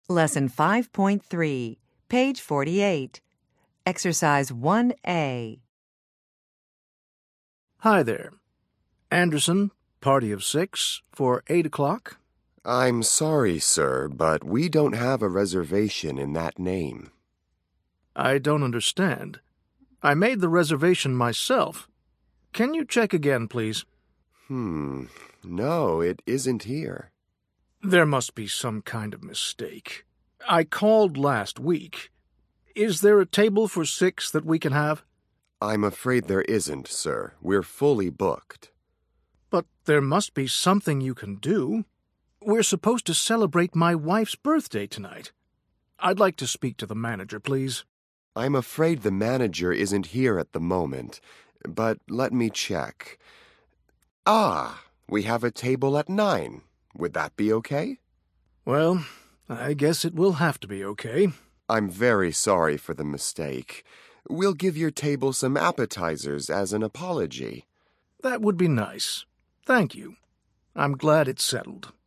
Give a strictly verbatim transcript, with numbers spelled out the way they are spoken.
Lesson five point three, page forty-eight. Exercise one A. Hi there. Anderson, party of six, for eight o'clock? I'm sorry, sir, but we don't have a reservation in that name. I don't understand. I made the reservation myself. Can you check again, please? Hmm, no, it isn't here. There must be some kind of mistake. I called last week. Is there a table for six that we can have? I'm afraid there isn't, sir. We're fully booked. But there must be something you can do. We're supposed to celebrate my wife's birthday tonight. I'd like to speak to the manager, please. I'm afraid the manager isn't here at the moment, but let me check. Ah, we have a table at nine. Would that be okay? Well, I guess it will have to be okay. I'm very sorry for the mistake. We'll give your table some appetizers as an apology. That would be nice. Thank you. I'm glad it's settled.